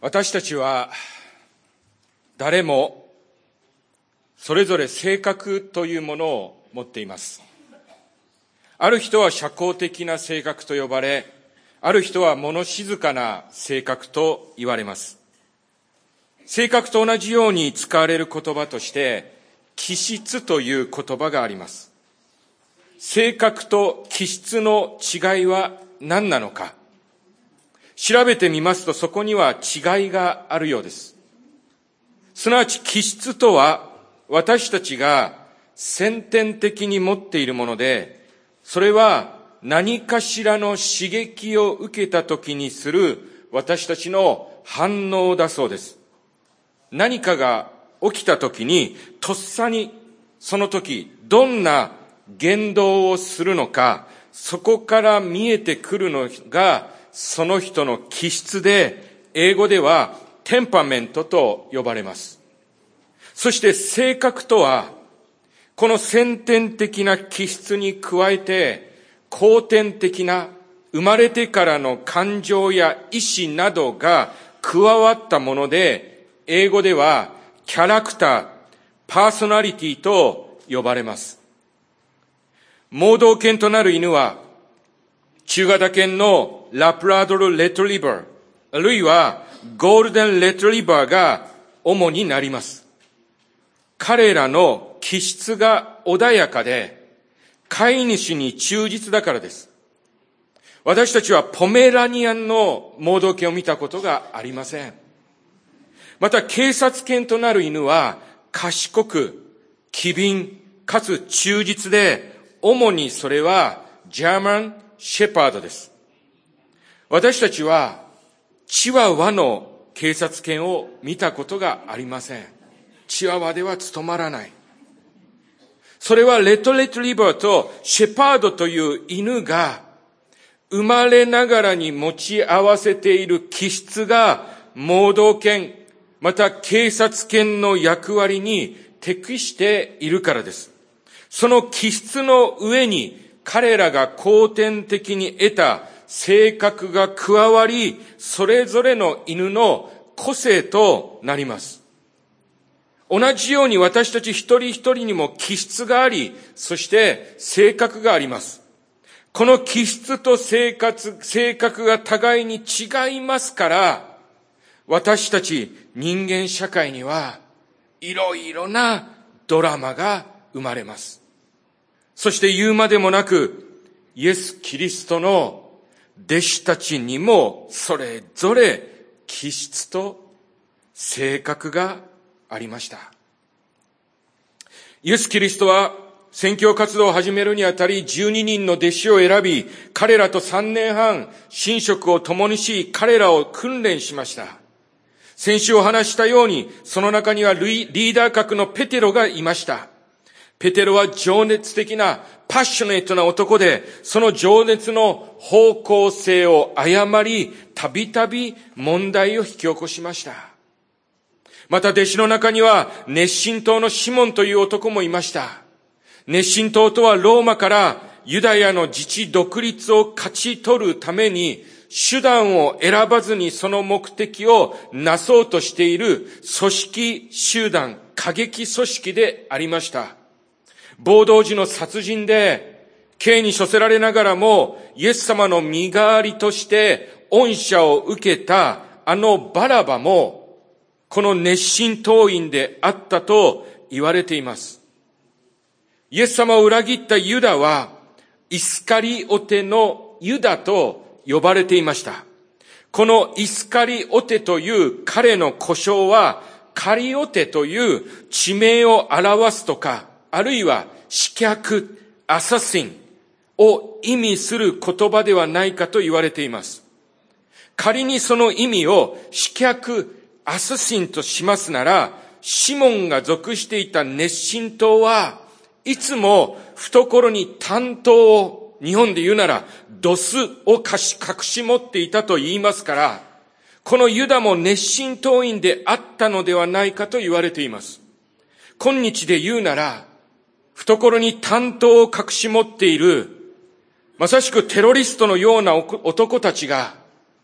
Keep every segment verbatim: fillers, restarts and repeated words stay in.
私たちは誰もそれぞれ性格というものを持っています。ある人は社交的な性格と呼ばれ、ある人は物静かな性格と言われます。性格と同じように使われる言葉として、気質という言葉があります。性格と気質の違いは何なのか。調べてみますとそこには違いがあるようです。すなわち気質とは私たちが先天的に持っているもので、それは何かしらの刺激を受けた時にする私たちの反応だそうです。何かが起きた時にとっさにその時どんな言動をするのか、そこから見えてくるのがその人の気質で、英語ではテンパメントと呼ばれます。そして性格とは、この先天的な気質に加えて、後天的な生まれてからの感情や意志などが加わったもので、英語ではキャラクター、パーソナリティと呼ばれます。盲導犬となる犬は、中型犬のラプラドルレトリバー、あるいはゴールデンレトリバーが主になります。彼らの気質が穏やかで、飼い主に忠実だからです。私たちはポメラニアンの盲導犬を見たことがありません。また警察犬となる犬は賢く、機敏、かつ忠実で、主にそれはジャーマンシェパードです。私たちはチワワの警察犬を見たことがありません。チワワでは務まらない。それはレトレトリバーとシェパードという犬が生まれながらに持ち合わせている気質が盲導犬、また警察犬の役割に適しているからです。その気質の上に彼らが後天的に得た性格が加わり、それぞれの犬の個性となります。同じように私たち一人一人にも気質があり、そして性格があります。この気質と性格、性格が互いに違いますから、私たち人間社会にはいろいろなドラマが生まれます。そして言うまでもなく、イエス・キリストの弟子たちにもそれぞれ気質と性格がありました。イエス・キリストは宣教活動を始めるにあたりじゅうににんの弟子を選び、彼らとさんねんはん寝食を共にし、彼らを訓練しました。先週お話したように、その中にはリーダー格のペテロがいました。ペテロは情熱的なパッショネットな男で、その情熱の方向性を誤り、たびたび問題を引き起こしました。また弟子の中には熱心党のシモンという男もいました。熱心党とはローマからユダヤの自治独立を勝ち取るために、手段を選ばずにその目的をなそうとしている組織集団、過激組織でありました。暴動時の殺人で刑に処せられながらもイエス様の身代わりとして恩赦を受けたあのバラバもこの熱心党員であったと言われています。イエス様を裏切ったユダはイスカリオテのユダと呼ばれていました。このイスカリオテという彼の呼称はカリオテという地名を表すとか、あるいは刺客、アサシンを意味する言葉ではないかと言われています。仮にその意味を刺客、アサシンとしますなら、シモンが属していた熱心党はいつも懐に短刀を、日本で言うならドスを隠し持っていたと言いますから、このユダも熱心党員であったのではないかと言われています。今日で言うなら、懐に短刀を隠し持っている、まさしくテロリストのような男たちが、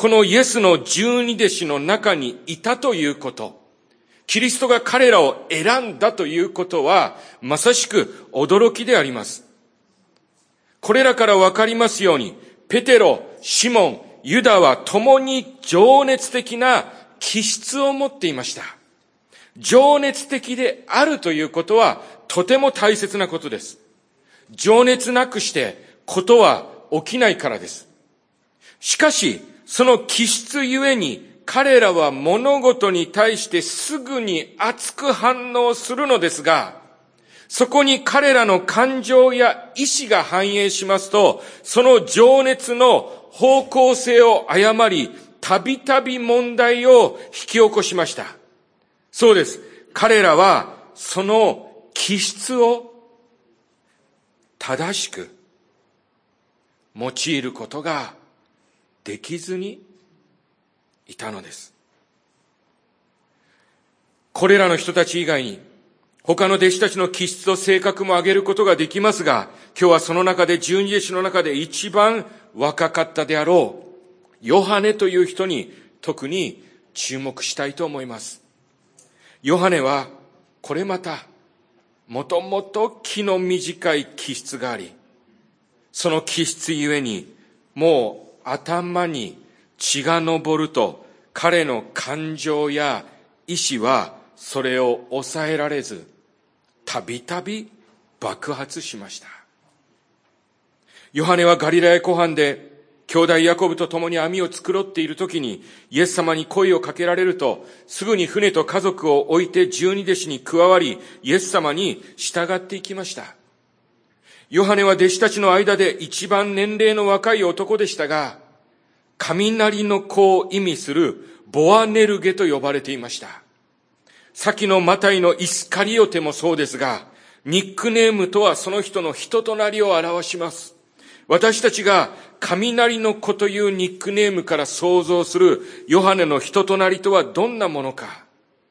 このイエスの十二弟子の中にいたということ、キリストが彼らを選んだということは、まさしく驚きであります。これらからわかりますように、ペテロ、シモン、ユダは共に情熱的な気質を持っていました。情熱的であるということはとても大切なことです。情熱なくしてことは起きないからです。しかし、その気質ゆえに彼らは物事に対してすぐに熱く反応するのですが、そこに彼らの感情や意志が反映しますと、その情熱の方向性を誤り、たびたび問題を引き起こしました。そうです。彼らはその気質を正しく用いることができずにいたのです。これらの人たち以外に他の弟子たちの気質と性格も挙げることができますが、今日はその中で十二弟子の中で一番若かったであろうヨハネという人に特に注目したいと思います。ヨハネはこれまたもともと気の短い気質があり、その気質ゆえにもう頭に血が上ると彼の感情や意志はそれを抑えられず、たびたび爆発しました。ヨハネはガリラヤ湖畔で兄弟ヤコブと共に網を繕っている時にイエス様に声をかけられると、すぐに船と家族を置いて十二弟子に加わり、イエス様に従っていきました。ヨハネは弟子たちの間で一番年齢の若い男でしたが、雷の子を意味するボアネルゲと呼ばれていました。先のマタイのイスカリオテもそうですが、ニックネームとはその人の人となりを表します。私たちが雷の子というニックネームから想像するヨハネの人となりとはどんなものか。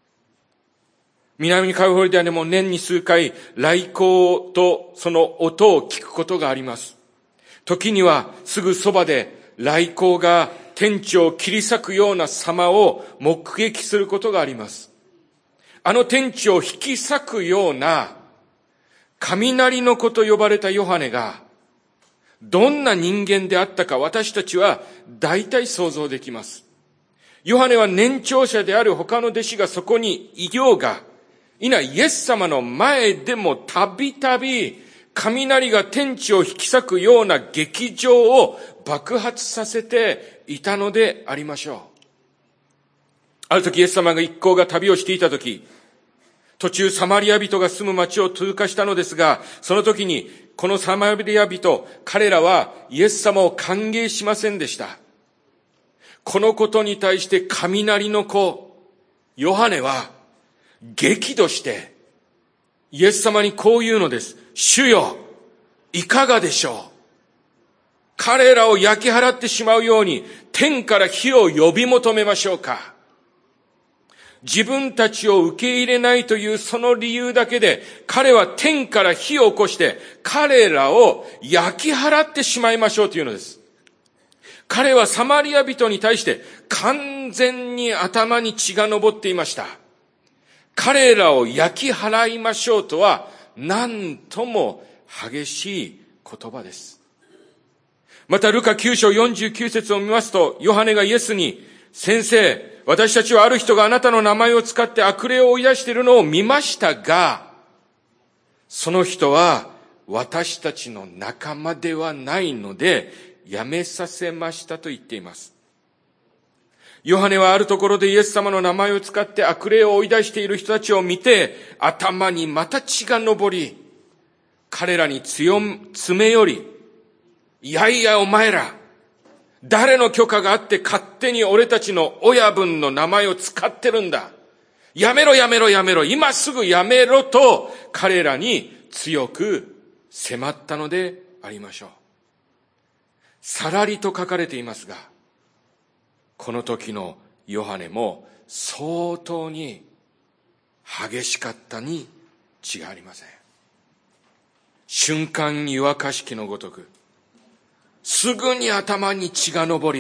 南カリフォルニアでも年に数回雷光とその音を聞くことがあります。時にはすぐそばで雷光が天地を切り裂くような様を目撃することがあります。あの天地を引き裂くような雷の子と呼ばれたヨハネがどんな人間であったか、私たちは大体想像できます。ヨハネは年長者である他の弟子がそこにいようが、いなイエス様の前でもたびたび雷が天地を引き裂くような劇場を爆発させていたのでありましょう。ある時イエス様が一行が旅をしていた時、途中サマリア人が住む町を通過したのですが、その時にこのサマリア人、彼らはイエス様を歓迎しませんでした。このことに対して雷の子、ヨハネは激怒してイエス様にこう言うのです。主よ、いかがでしょう。彼らを焼き払ってしまうように天から火を呼び求めましょうか。自分たちを受け入れないというその理由だけで、彼は天から火を起こして彼らを焼き払ってしまいましょうというのです。彼はサマリア人に対して完全に頭に血が上っていました。彼らを焼き払いましょうとは何とも激しい言葉です。またルカきゅう章よんじゅうきゅう節を見ますと、ヨハネがイエスに、先生、私たちはある人があなたの名前を使って悪霊を追い出しているのを見ましたが、その人は私たちの仲間ではないのでやめさせましたと言っています。ヨハネはあるところでイエス様の名前を使って悪霊を追い出している人たちを見て、頭にまた血が上り、彼らに強詰め寄り、いやいやお前ら、誰の許可があって勝手に俺たちの親分の名前を使ってるんだ。やめろやめろやめろ、今すぐやめろと彼らに強く迫ったのでありましょう。さらりと書かれていますが、この時のヨハネも相当に激しかったに違いありません。瞬間湯沸かし器のごとく、すぐに頭に血が上り、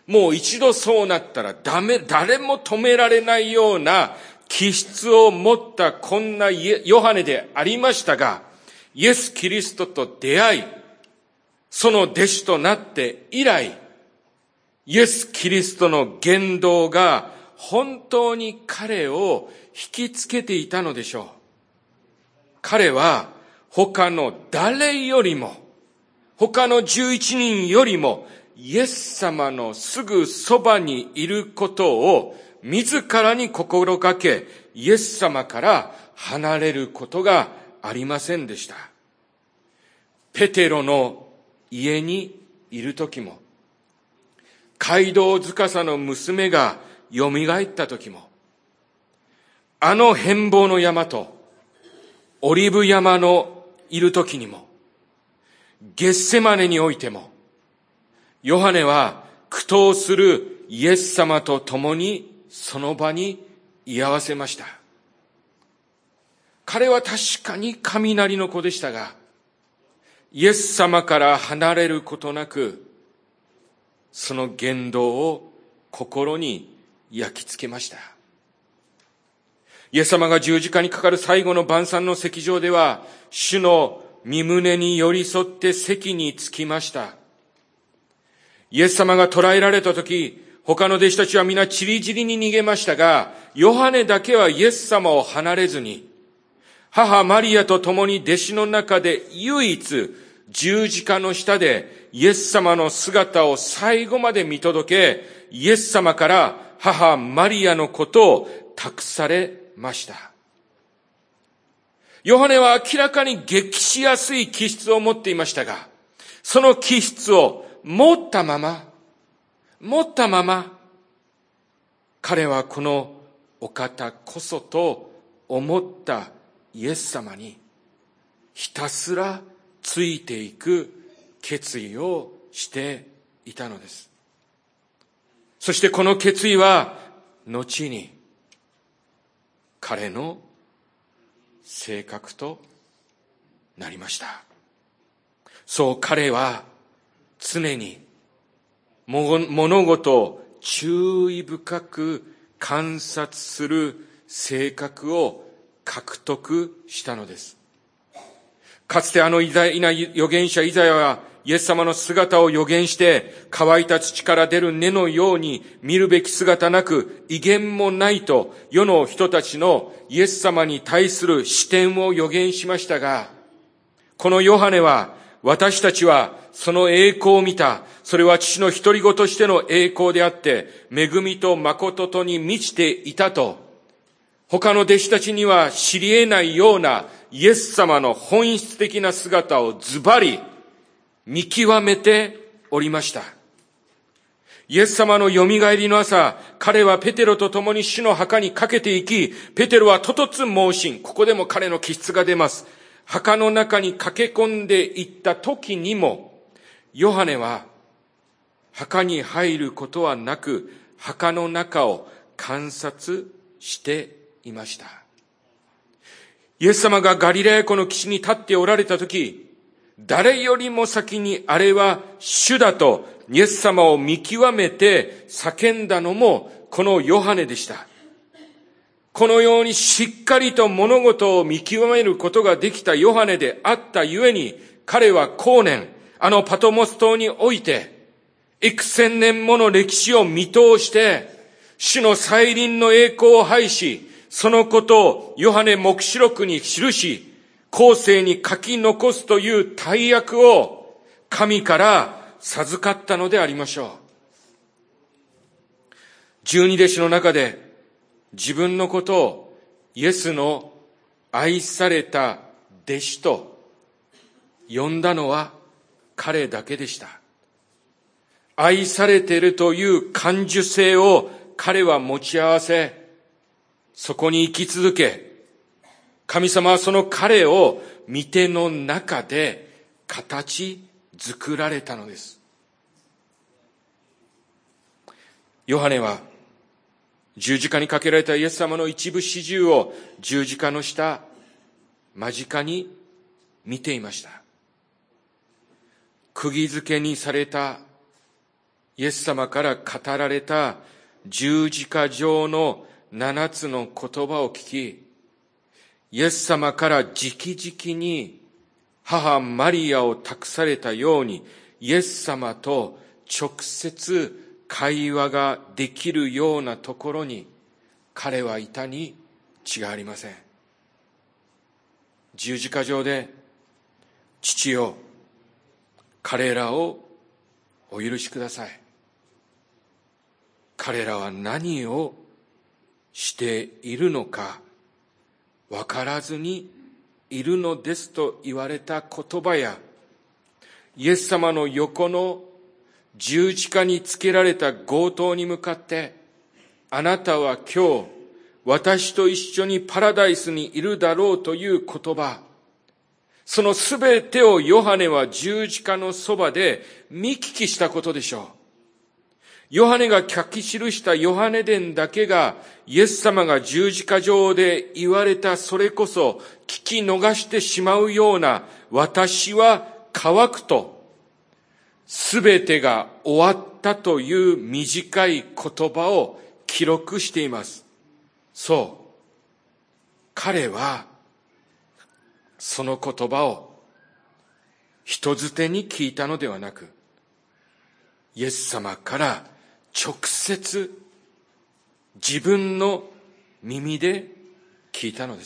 もう一度そうなったらダメ、誰も止められないような気質を持ったこんなヨハネでありましたが、イエス・キリストと出会い、その弟子となって以来、イエス・キリストの言動が本当に彼を引きつけていたのでしょう。彼は他の誰よりも、他のじゅういちにんよりも、イエス様のすぐそばにいることを自らに心がけ、イエス様から離れることがありませんでした。ペテロの家にいる時も、街道司の娘がよみがえった時も、あの変貌の山とオリブ山のいる時にも、ゲッセマネにおいても、ヨハネは苦闘するイエス様と共にその場に居合わせました。彼は確かに雷の子でしたが、イエス様から離れることなく、その言動を心に焼き付けました。イエス様が十字架にかかる最後の晩餐の席上では、主の御胸に寄り添って席に着きました。イエス様が捕らえられたとき、他の弟子たちは皆散り散りに逃げましたが、ヨハネだけはイエス様を離れずに、母マリアと共に弟子の中で唯一十字架の下でイエス様の姿を最後まで見届け、イエス様から母マリアのことを託されました。ヨハネは明らかに激しやすい気質を持っていましたが、その気質を持ったまま、持ったまま、彼はこのお方こそと思ったイエス様にひたすらついていく決意をしていたのです。そしてこの決意は後に彼の性格となりました。そう彼は常に物事を注意深く観察する性格を獲得したのです。かつてあの偉大な預言者イザヤはイエス様の姿を予言して、乾いた土から出る根のように見るべき姿なく威厳もないと世の人たちのイエス様に対する視点を予言しましたが、このヨハネは私たちはその栄光を見た。それは父の独り子としての栄光であって、恵みと誠とに満ちていたと、他の弟子たちには知り得ないようなイエス様の本質的な姿をズバリ見極めておりました。イエス様のよみがえりの朝、彼はペテロと共に主の墓にかけていき、ペテロはととつ猛進。ここでも彼の気質が出ます。墓の中に駆け込んでいった時にも、ヨハネは墓に入ることはなく、墓の中を観察していました。イエス様がガリラヤ湖の岸に立っておられた時、誰よりも先にあれは主だとイエス様を見極めて叫んだのもこのヨハネでした。このようにしっかりと物事を見極めることができたヨハネであったゆえに、彼は後年、あのパトモス島において、幾千年もの歴史を見通して、主の再臨の栄光を拝し、そのことをヨハネ黙示録に記し、後世に書き残すという大役を神から授かったのでありましょう。十二弟子の中で自分のことをイエスの愛された弟子と呼んだのは彼だけでした。愛されているという感受性を彼は持ち合わせ、そこに生き続け、神様はその彼を御手の中で形作られたのです。ヨハネは十字架にかけられたイエス様の一部始終を十字架の下、間近に見ていました。釘付けにされたイエス様から語られた十字架上の七つの言葉を聞き、イエス様から直々に母マリアを託されたように、イエス様と直接会話ができるようなところに彼はいたに違いありません。十字架上で、父よ、彼らをお許しください。彼らは何をしているのか分からずにいるのですと言われた言葉や、イエス様の横の十字架につけられた強盗に向かって、あなたは今日私と一緒にパラダイスにいるだろうという言葉、そのすべてをヨハネは十字架のそばで見聞きしたことでしょう。ヨハネが書き記したヨハネ伝だけが、イエス様が十字架上で言われたそれこそ聞き逃してしまうような、私は乾くと、すべてが終わったという短い言葉を記録しています。そう。彼は、その言葉を人づてに聞いたのではなく、イエス様から直接自分の耳で聞いたのです。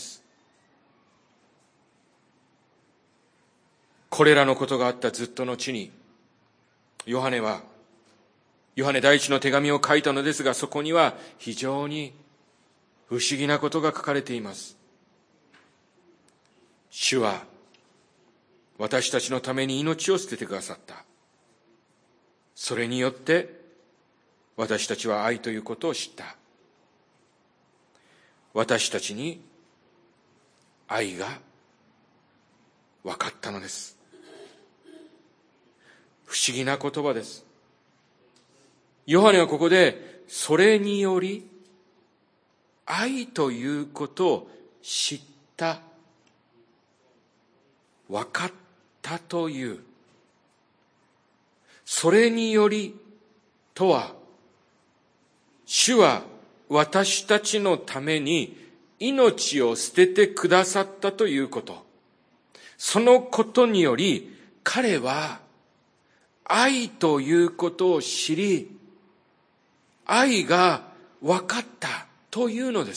これらのことがあったずっと後に、ヨハネは、ヨハネ第一の手紙を書いたのですが、そこには非常に不思議なことが書かれています。主は私たちのために命を捨ててくださった。それによって私たちは愛ということを知った。私たちに愛が分かったのです。不思議な言葉です。ヨハネはここで、それにより愛ということを知った、分かったという。それによりとは、主は私たちのために命を捨ててくださったということ。そのことにより、彼は愛ということを知り、愛が分かったというのです。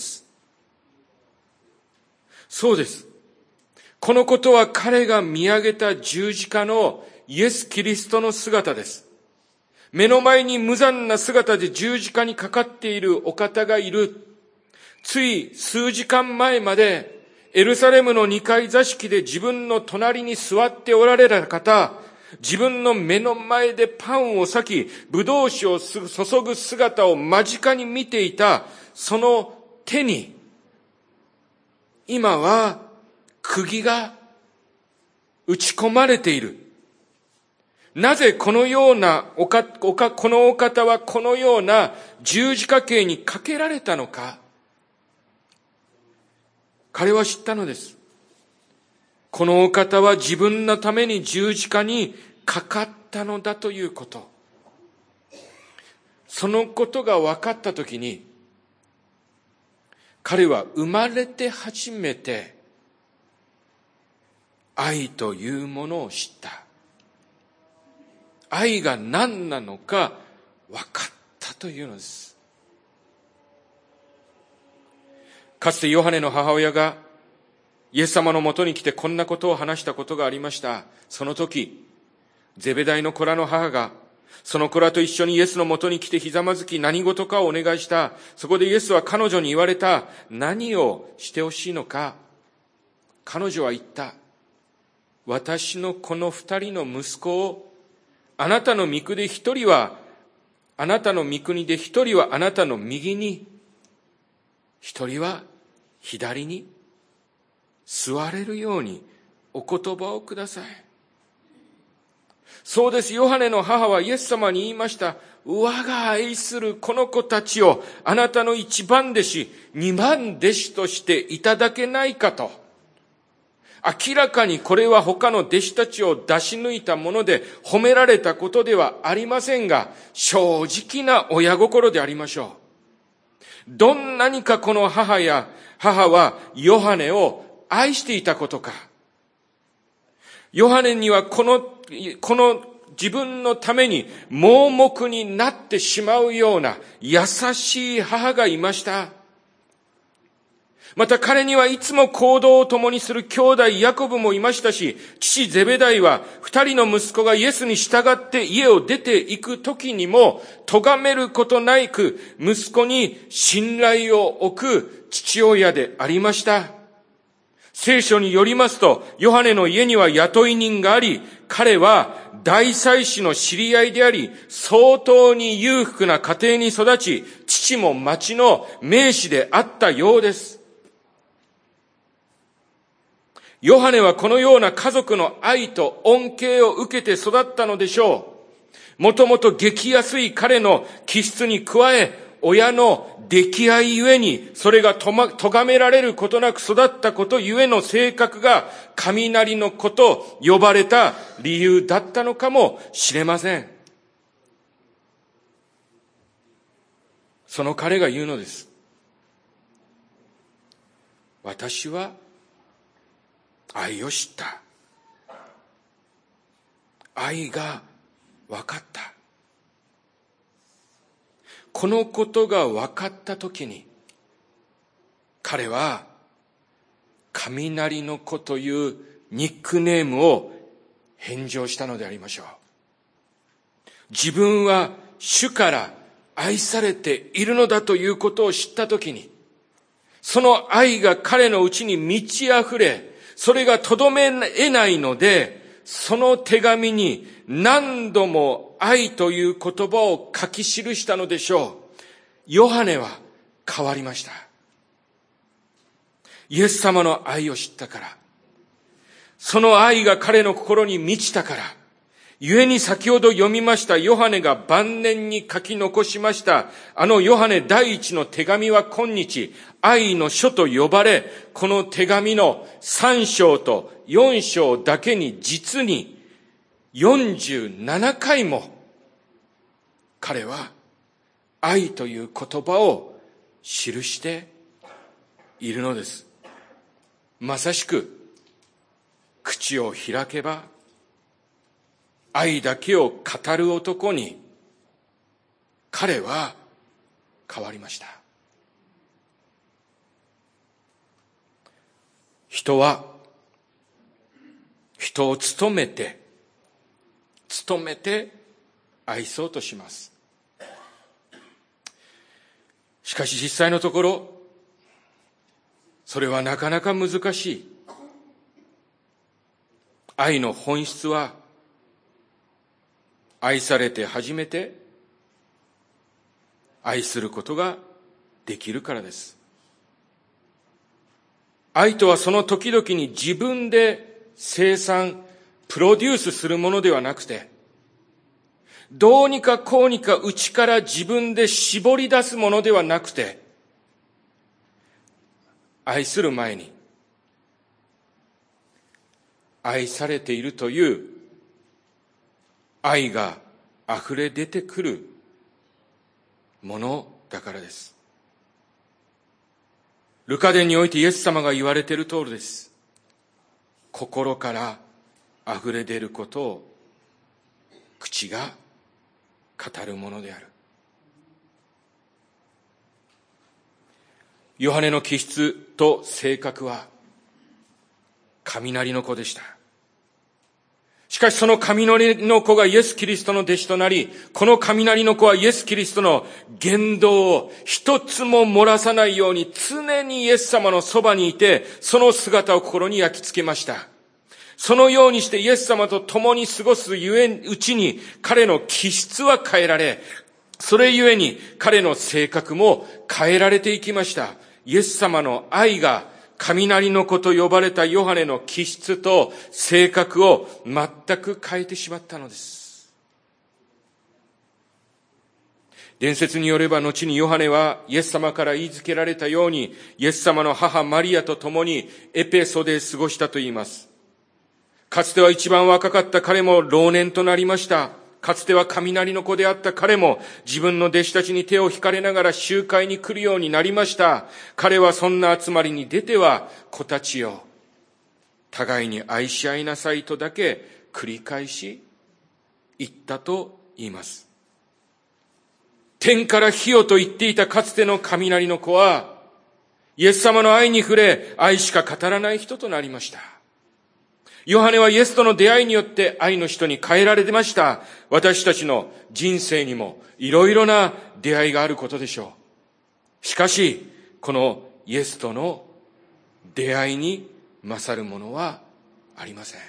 そうです。このことは彼が見上げた十字架のイエス・キリストの姿です。目の前に無残な姿で十字架にかかっているお方がいる。つい数時間前までエルサレムの二階座敷で自分の隣に座っておられた方、自分の目の前でパンを裂き、ブドウ酒を注ぐ姿を間近に見ていたその手に、今は釘が打ち込まれている。なぜこのようなおか、おか、このお方はこのような十字架刑にかけられたのか。彼は知ったのです。このお方は自分のために十字架にかかったのだということ。そのことが分かったときに、彼は生まれて初めて愛というものを知った。愛が何なのか分かったというのです。かつてヨハネの母親がイエス様のもとに来てこんなことを話したことがありました。その時、ゼベダイの子らの母がその子らと一緒にイエスのもとに来てひざまずき何事かをお願いした。そこでイエスは彼女に言われた。何をしてほしいのか。彼女は言った。私のこの二人の息子をあなたの御国で一人は、あなたの御国で一人はあなたの右に、一人は左に座れるようにお言葉をください。そうです。ヨハネの母はイエス様に言いました。我が愛するこの子たちをあなたの一番弟子、二番弟子としていただけないかと。 明らかにこれは他の弟子たちを出し抜いたもので褒められたことではありませんが、正直な親心でありましょう。どんなにかこの母や母はヨハネを愛していたことか。ヨハネにはこの、この自分のために盲目になってしまうような優しい母がいました。また彼にはいつも行動を共にする兄弟ヤコブもいましたし、父ゼベダイは二人の息子がイエスに従って家を出ていく時にも、咎めることなく息子に信頼を置く父親でありました。聖書によりますと、ヨハネの家には雇い人があり、彼は大祭司の知り合いであり、相当に裕福な家庭に育ち、父も町の名士であったようです。ヨハネはこのような家族の愛と恩恵を受けて育ったのでしょう。もともと激安い彼の気質に加え、親の溺愛ゆえに、それがとま、咎められることなく育ったことゆえの性格が雷の子と呼ばれた理由だったのかもしれません。その彼が言うのです。私は愛を知った。愛が分かった。このことが分かったときに、彼は雷の子というニックネームを返上したのでありましょう。自分は主から愛されているのだということを知ったときに、その愛が彼のうちに満ち溢れ、それがとどめえないので、その手紙に何度も愛という言葉を書き記したのでしょう。ヨハネは変わりました。イエス様の愛を知ったから、その愛が彼の心に満ちたから、故に先ほど読みましたヨハネが晩年に書き残しましたあのヨハネ第一の手紙は今日愛の書と呼ばれ、この手紙のさん章とよん章だけに実によんじゅうななかいも彼は愛という言葉を記しているのです。まさしく口を開けば愛だけを語る男に彼は変わりました。人は人を務めて務めて愛そうとします。しかし実際のところそれはなかなか難しい。愛の本質は愛されて初めて愛することができるからです。愛とはその時々に自分で生産、プロデュースするものではなくて、どうにかこうにか内から自分で絞り出すものではなくて、愛する前に愛されているという愛が溢れ出てくるものだからです。ルカ伝においてイエス様が言われている通りです。心から溢れ出ることを口が語るものである。ヨハネの気質と性格は雷の子でした。しかしその雷の子がイエス・キリストの弟子となり、この雷の子はイエス・キリストの言動を一つも漏らさないように常にイエス様のそばにいて、その姿を心に焼き付けました。そのようにしてイエス様と共に過ごすゆえうちに彼の気質は変えられ、それゆえに彼の性格も変えられていきました。イエス様の愛が雷の子と呼ばれたヨハネの気質と性格を全く変えてしまったのです。 伝説によれば後にヨハネはイエス様から言いつけられたように、イエス様の母マリアと共にエペソで過ごしたと言います。かつては一番若かった彼も老年となりました。かつては雷の子であった彼も自分の弟子たちに手を引かれながら集会に来るようになりました。彼はそんな集まりに出ては、子たちよ、互いに愛し合いなさいとだけ繰り返し言ったと言います。天から火よと言っていたかつての雷の子は、イエス様の愛に触れ、愛しか語らない人となりました。ヨハネはイエスとの出会いによって愛の人に変えられてました。私たちの人生にもいろいろな出会いがあることでしょう。しかし、このイエスとの出会いに勝るものはありません。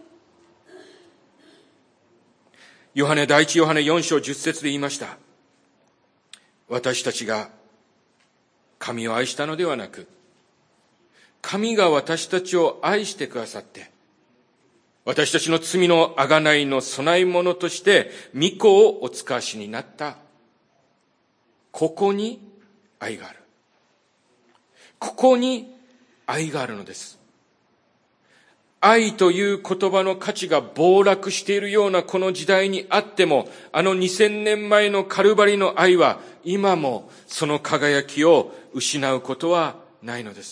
ヨハネ、第一ヨハネよん章じゅっ節で言いました。私たちが神を愛したのではなく、神が私たちを愛してくださって、私たちの罪の贖いの備え物として御子をお使わしになった。ここに愛がある。ここに愛があるのです。愛という言葉の価値が暴落しているようなこの時代にあっても、あのにせんねんまえのカルバリの愛は今もその輝きを失うことはないのです。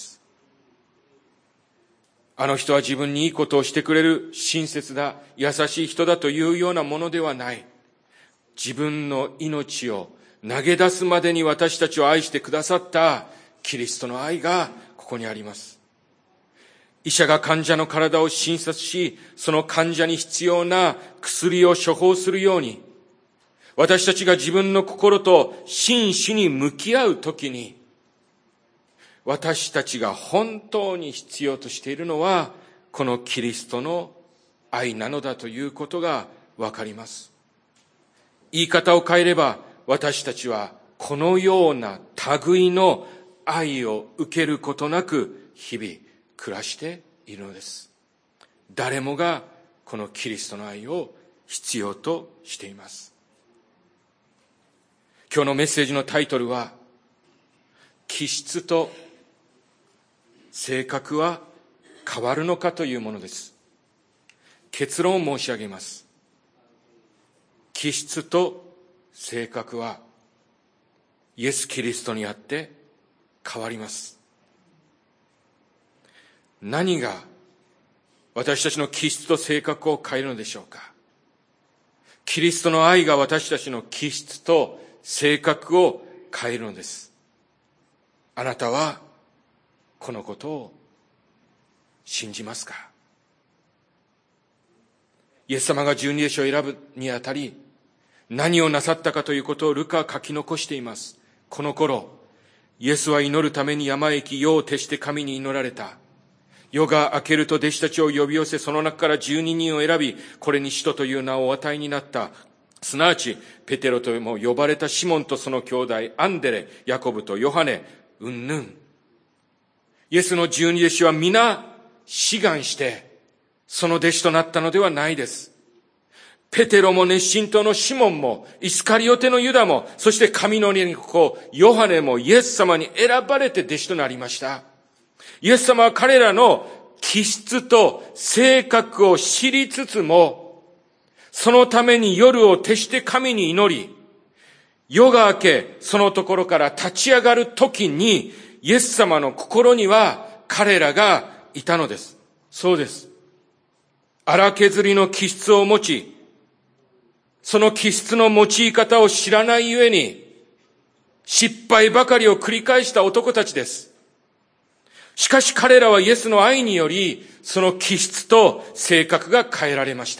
あの人は自分にいいことをしてくれる親切だ、優しい人だというようなものではない。自分の命を投げ出すまでに私たちを愛してくださったキリストの愛がここにあります。医者が患者の体を診察し、その患者に必要な薬を処方するように、私たちが自分の心と真摯に向き合うときに、私たちが本当に必要としているのは、このキリストの愛なのだということがわかります。言い方を変えれば、私たちはこのような類の愛を受けることなく日々暮らしているのです。誰もがこのキリストの愛を必要としています。今日のメッセージのタイトルは、気質と性格は変わるのかというものです。結論を申し上げます。気質と性格はイエス・キリストにあって変わります。何が私たちの気質と性格を変えるのでしょうか。キリストの愛が私たちの気質と性格を変えるのです。あなたはこのことを信じますか。イエス様が十二弟子を選ぶにあたり、何をなさったかということをルカは書き残しています。この頃、イエスは祈るために山へ行き、夜を徹して神に祈られた。夜が明けると弟子たちを呼び寄せ、その中から十二人を選び、これに使徒という名をお与えになった。すなわち、ペテロとも呼ばれたシモンとその兄弟、アンデレ、ヤコブとヨハネ、うんぬん。イエスの十二弟子は皆志願して、その弟子となったのではないです。ペテロも熱心党のシモンも、イスカリオテのユダも、そして神の子、ヨハネもイエス様に選ばれて弟子となりました。イエス様は彼らの気質と性格を知りつつも、そのために夜を徹して神に祈り、夜が明け、そのところから立ち上がるときに、イエス様の心には彼らがいたのです。そうです。荒削りの気質を持ち、その気質の用い方を知らないゆえに、失敗ばかりを繰り返した男たちです。しかし彼らはイエスの愛により、その気質と性格が変えられました。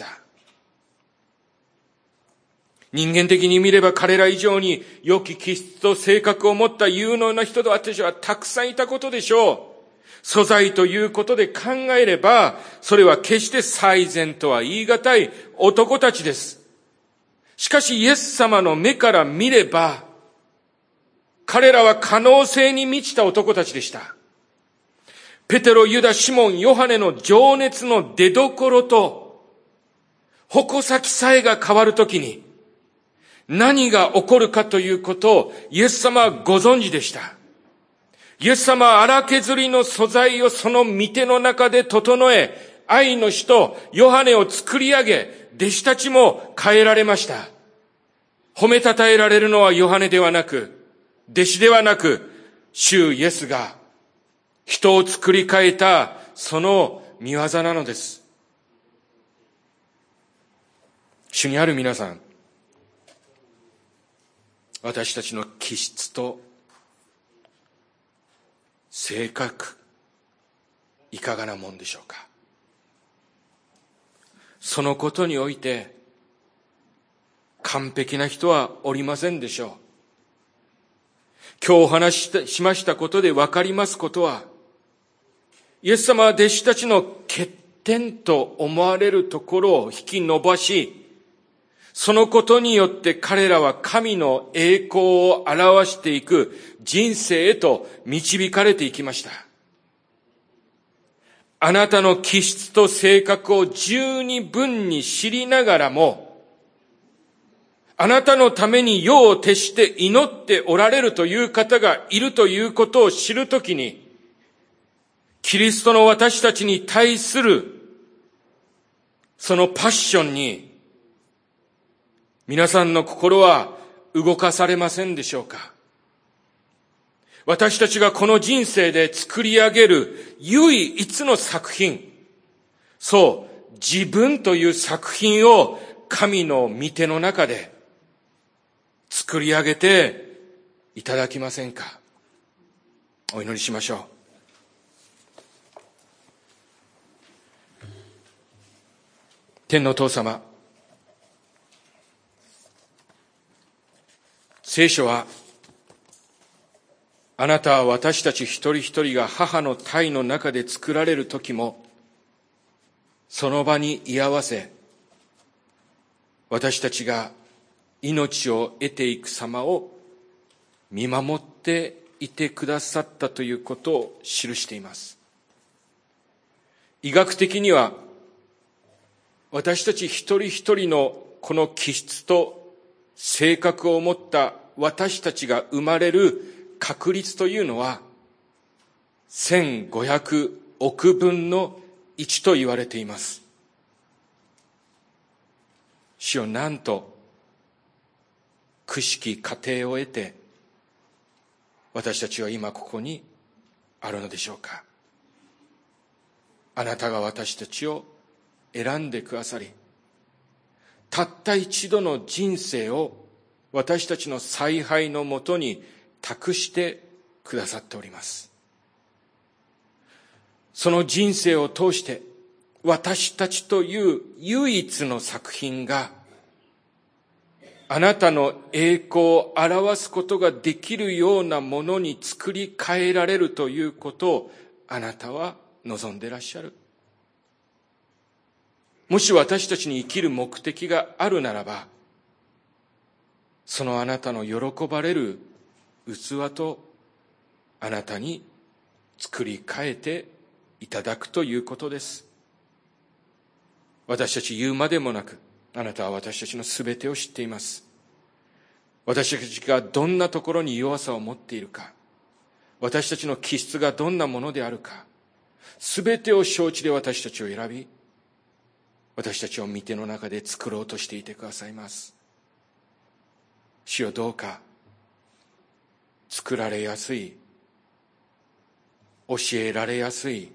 人間的に見れば彼ら以上に良き気質と性格を持った有能な人と私はたくさんいたことでしょう。素材ということで考えれば、それは決して最善とは言い難い男たちです。しかしイエス様の目から見れば、彼らは可能性に満ちた男たちでした。ペテロ、ユダ、シモン、ヨハネの情熱の出どころと、矛先さえが変わるときに、 何が起こるかということをイエス様はご存知でした。イエス様は荒削りの素材をその御手の中で整え、愛の使徒ヨハネを作り上げ、弟子たちも変えられました。褒めたたえられるのはヨハネではなく、弟子ではなく、主イエスが人を作り変えたその御業なのです。主にある皆さん、私たちの気質と性格、いかがなもんでしょうか。そのことにおいて完璧な人はおりませんでしょう。今日お話ししましたことで分かりますことは、イエス様は弟子たちの欠点と思われるところを引き伸ばし、そのことによって彼らは神の栄光を表していく人生へと導かれていきました。あなたの気質と性格を十二分に知りながらも、あなたのために世を徹して祈っておられるという方がいるということを知るときに、キリストの私たちに対するそのパッションに皆さんの心は動かされませんでしょうか。私たちがこの人生で作り上げる唯一の作品、そう、自分という作品を神の御手の中で作り上げていただきませんか。お祈りしましょう。天のお父様、聖書は、あなたは私たち一人一人が母の胎の中で作られる時も、その場に居合わせ、私たちが命を得ていく様を見守っていてくださったということを記しています。医学的には、私たち一人一人のこの気質と性格を持った私たちが生まれる確率というのはせんごひゃくおくぶんのいちと言われています。主よ、なんと苦しき過程を得て私たちは今ここにあるのでしょうか。あなたが私たちを選んでくださり、たった一度の人生を私たちの采配のもとに託してくださっております。その人生を通して私たちという唯一の作品があなたの栄光を表すことができるようなものに作り変えられるということをあなたは望んでいらっしゃる。もし私たちに生きる目的があるならば、そのあなたの喜ばれる器とあなたに作り変えていただくということです。私たち言うまでもなく、あなたは私たちのすべてを知っています。私たちがどんなところに弱さを持っているか、私たちの気質がどんなものであるか、すべてを承知で私たちを選び、私たちを御手の中で作ろうとしていてくださいます。主よ、どうか作られやすい、教えられやすい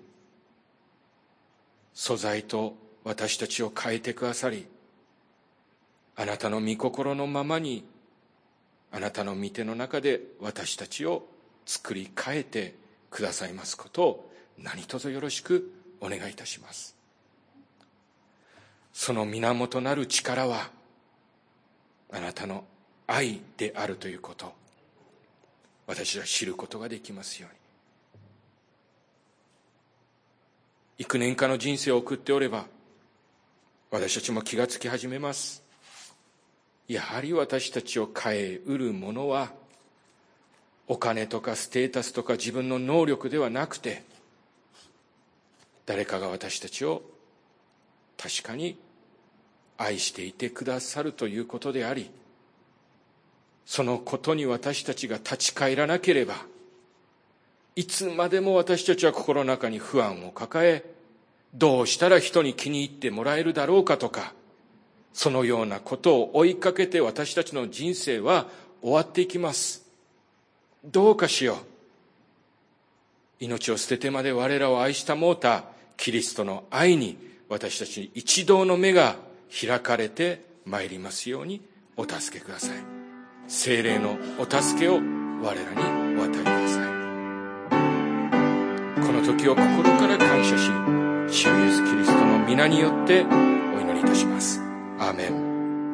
素材と私たちを変えてくださり、あなたの御心のままに、あなたの御手の中で私たちを作り変えてくださいますことを何卒よろしくお願いいたします。その源なる力はあなたの愛であるということ、私は知ることができますように。幾年かの人生を送っておれば、私たちも気がつき始めます。やはり私たちを変えうるものは、お金とかステータスとか自分の能力ではなくて、誰かが私たちを確かに愛していてくださるということであり、 そのことに私たちが立ち返らなければ、いつまでも私たちは心の中に不安を抱え、どうしたら人に気に入ってもらえるだろうかとか、そのようなことを追いかけて私たちの人生は終わっていきます。どうかしよう。命を捨ててまで我らを愛したもうたキリストの愛に私たちに一同の目が開かれてまいりますようにお助けください。聖霊のお助けを我らにお与えください。この時を心から感謝し、主イエスキリストの皆によってお祈りいたします。アーメン。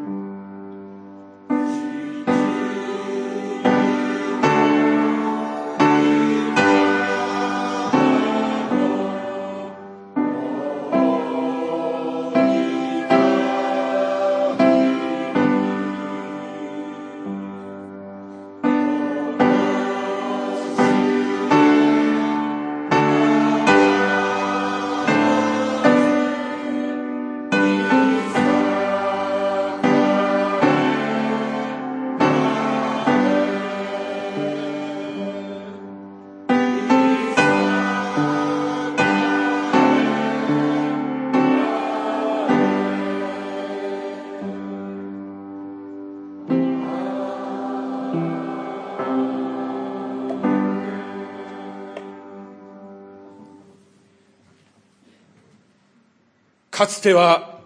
かつては、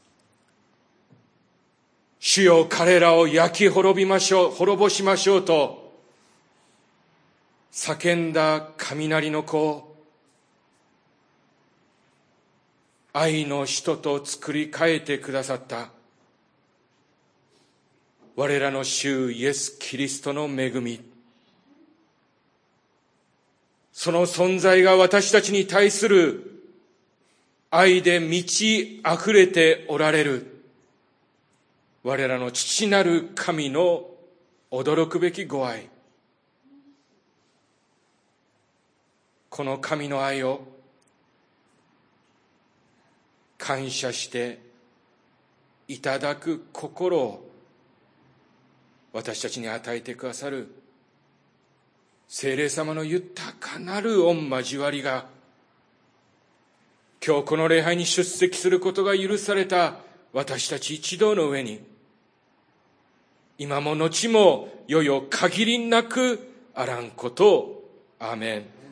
主よ彼らを焼き滅びましょう、滅ぼしましょうと叫んだ雷の子、愛の人と作り変えてくださった我らの主イエス・キリストの恵み、その存在が私たちに対する愛で満ち溢れておられる我らの父なる神の驚くべきご愛、この神の愛を感謝していただく心を私たちに与えてくださる聖霊様の豊かなる御交わりが、今日この礼拝に出席することが許された私たち一同の上に、今も後もよよ限りなくあらんことを。アーメン。